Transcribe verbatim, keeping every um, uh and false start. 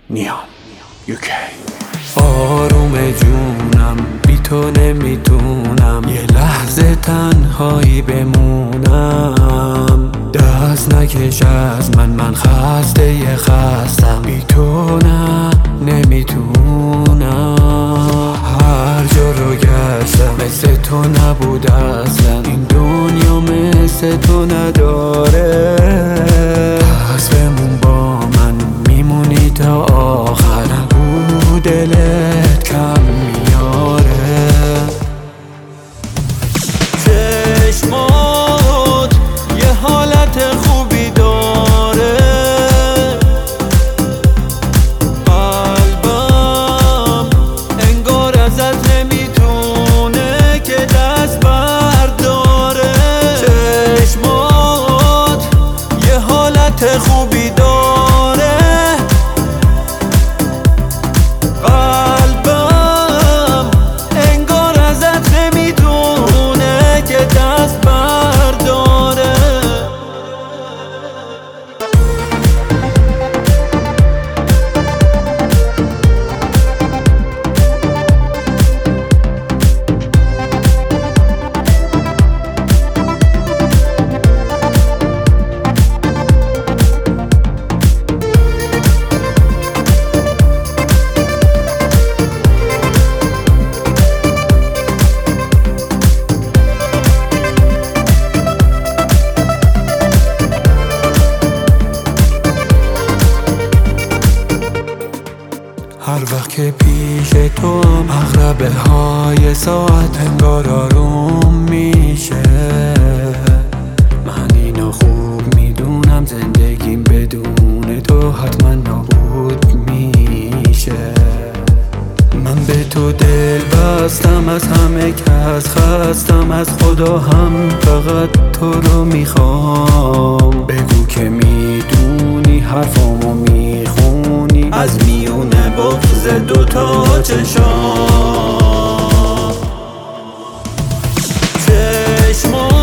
نیام یوکی. آروم جونم بی تو نمیتونم یه لحظه تنهایی بمونم. دست نکش از من، من خسته یه خستم، بی تو نه نمیتونم. هر جا رو گشتم مثل تو نبود اصلا، این دنیا مثل تو نداره. پس بمون با من، میمونی تا آخر، نگو دلت کم میاره. چشمات یه حالت خوبی داره، قلبم انگار ازت نمیتونه که دست برداره. چشمات یه حالت خوبی داره، قلبم انگار ازت نمیتونه که دست برداره. هر وقت که پیش تو هم عقربه های ساعت انگار آروم میشه. من اینو خوب میدونم، زندگیم بدون تو حتما نابود میشه. من به تو دل بستم، از همه کس خستم، از خدا هم فقط تو رو میخوام. بگو که میدونی حرفامو میخونی، از میونه بغض دوتا چشام. چشمام